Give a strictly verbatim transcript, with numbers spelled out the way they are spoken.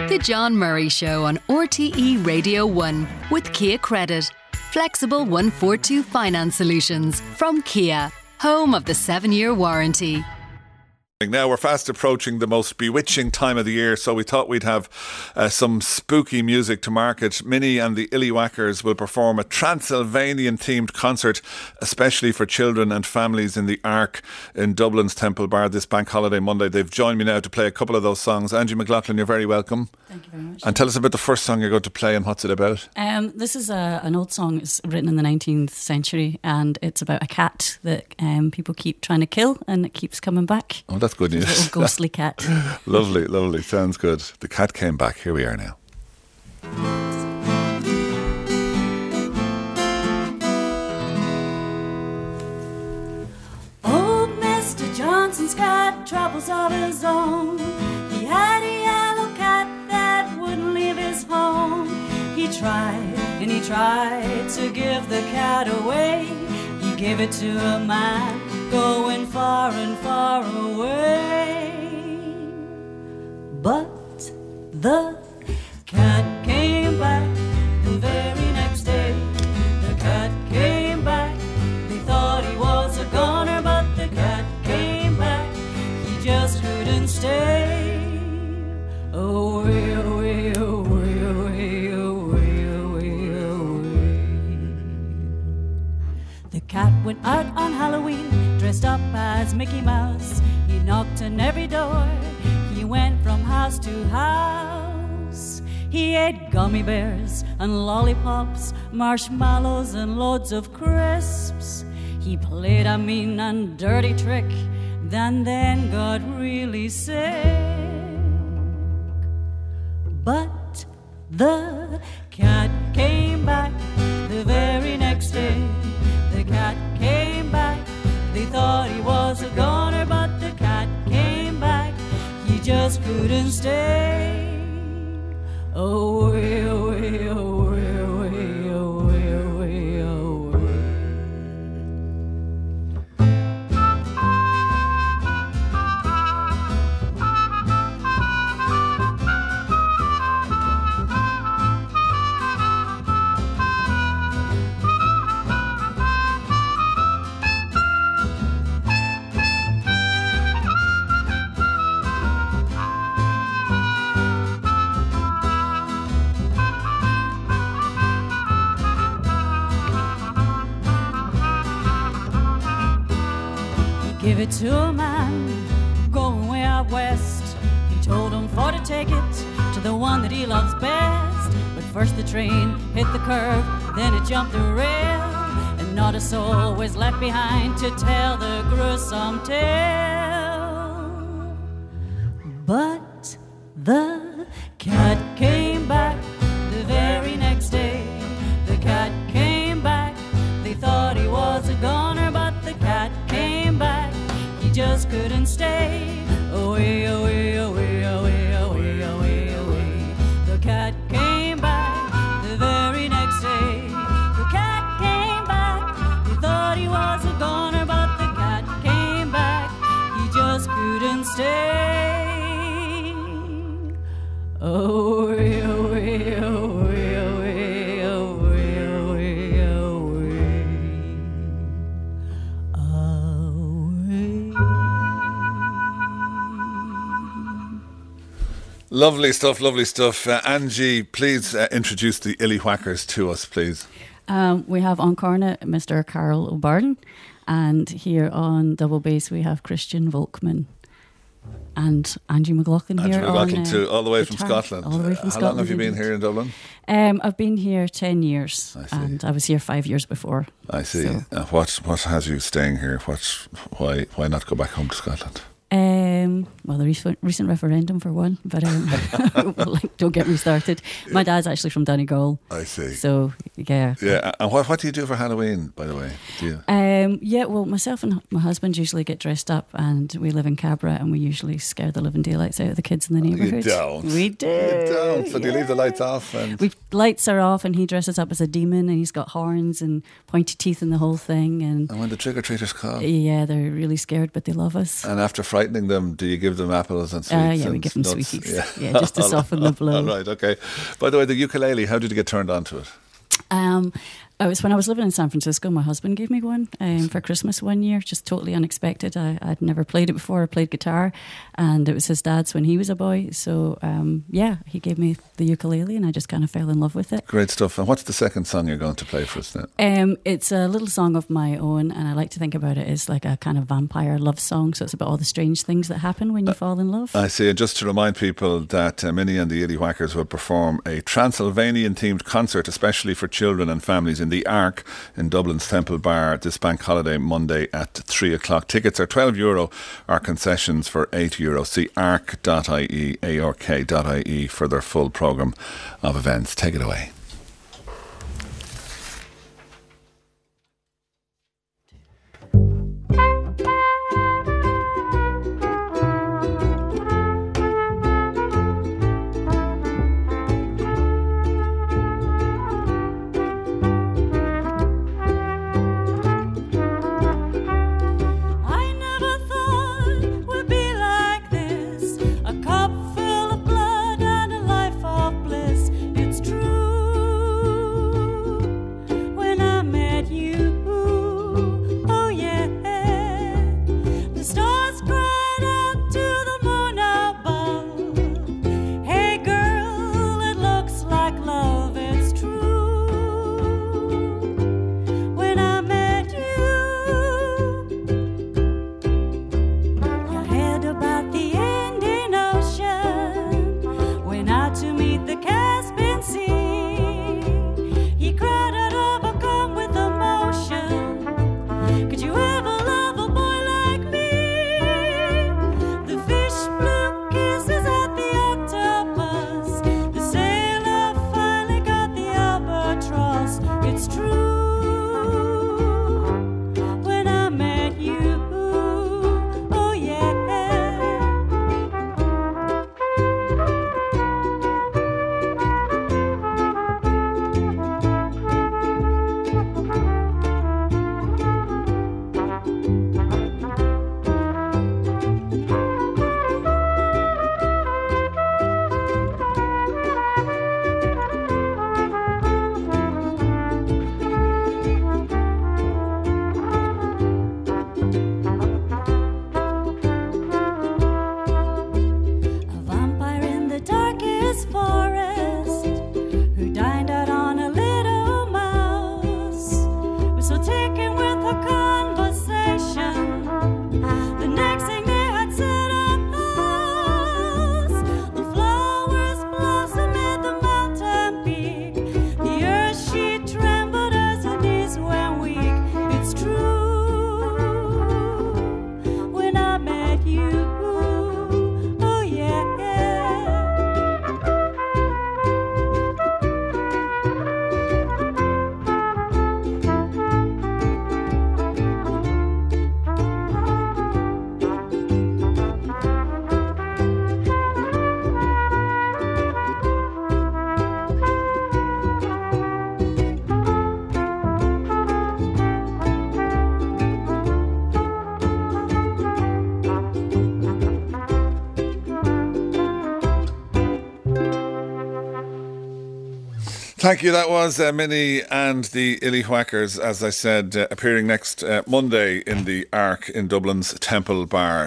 The John Murray Show on R T E Radio one with Kia Credit. Flexible one forty-two finance solutions from Kia, home of the seven-year warranty. Now we're fast approaching the most bewitching time of the year, so we thought we'd have uh, some spooky music to market. Minnie and the Illywhackers will perform a Transylvanian-themed concert, especially for children and families in the Ark in Dublin's Temple Bar this Bank Holiday Monday. They've joined me now to play a couple of those songs. Angie McLaughlin, you're very welcome. Thank you very much. And tell us about the first song you're going to play and what's it about. Um, this is a, an old song. It's written in the nineteenth century, and it's about a cat that um, people keep trying to kill, and it keeps coming back. Oh, that's good news. It's a little ghostly cat. Lovely, lovely. Sounds good. The cat came back. Here we are now. Old Mister Johnson's got troubles of his own. He had a yellow cat that wouldn't leave his home. He tried and he tried to give the cat away. He gave it to a man going far and far away. But the cat came back the very next day. The cat came back. They thought he was a goner, but the cat came back. He just couldn't stay. Away, away, away, away, away, away, away. The cat went out on Halloween, dressed up as Mickey Mouse. He knocked on every door. He went from house to house. He ate gummy bears and lollipops, marshmallows and loads of crisps. He played a mean and dirty trick, then then got really sick. But the cat came back the very next day. The cat came back. They thought he was a goner, but the cat came back. He just couldn't stay. Away, away, away, away, away, away, away. Give it to a man going way out west. He told him for to take it to the one that he loves best. But first the train hit the curve, then it jumped the rail, and not a soul was left behind to tell the gruesome tale. But the cat came back the very next day. The cat came back. They thought he was a goner, but the cat came back. He just couldn't stay. Away, away, away, away, away, away, away. The cat came back the very next day. The cat came back. He thought he was a goner, but the cat came back. He just couldn't stay. Away, away, away, away, away, away, away. Lovely stuff, lovely stuff. Uh, Angie, please uh, introduce the Illywhackers to us, please. Um, we have on cornet Mister Carl O'Byrne, and here on double bass we have Christian Volkmann. And Angie McLaughlin Angie here. McLaughlin, on, uh, too, all the way from guitar, Scotland. All the way from uh, How Scotland. long have you been here in Dublin? Um, I've been here ten years, I see. and I was here five years before. I see. So. Uh, what what has you staying here? What's why why not go back home to Scotland? Um, well, the recent, recent referendum for one, but um, like, don't get me started. My dad's actually from Donegal. I see. So yeah, yeah. And what what do you do for Halloween, by the way? Do you? Um, yeah, well, myself and my husband usually get dressed up, and we live in Cabra, and we usually scare the living daylights out of the kids in the neighbourhood. You don't. We do. You don't. So do you leave the lights off? And we lights are off, and he dresses up as a demon, and he's got horns and pointy teeth and the whole thing. And, and when the trick or treaters come, yeah, they're really scared, but they love us. And after frightening them them? Do you give them apples and sweets? Uh, yeah, and we give them nuts? sweeties. Yeah, Yeah, just to soften the blow. All right, okay. By the way, the ukulele, how did you get turned on to it? Um, it was when I was living in San Francisco. My husband gave me one um, for Christmas one year, just totally unexpected. I, I'd never played it before. I played guitar, and it was his dad's when he was a boy. So um, yeah, he gave me the ukulele, and I just kind of fell in love with it. Great stuff. And what's the second song you're going to play for us now? Um, it's a little song of my own, and I like to think about it as like a kind of vampire love song. So it's about all the strange things that happen when you uh, fall in love. I see. And just to remind people that uh, Minnie and the Illy Whackers will perform a Transylvanian-themed concert, especially for children and families, in the Ark in Dublin's Temple Bar this bank holiday Monday at three o'clock. Tickets are twelve euro, our concessions for eight euro. See ark dot I E, A R K dot I E for their full programme of events. Take it away. Thank you. That was uh, Minnie and the Illy Whackers, as I said, uh, appearing next uh, Monday in the Ark in Dublin's Temple Bar.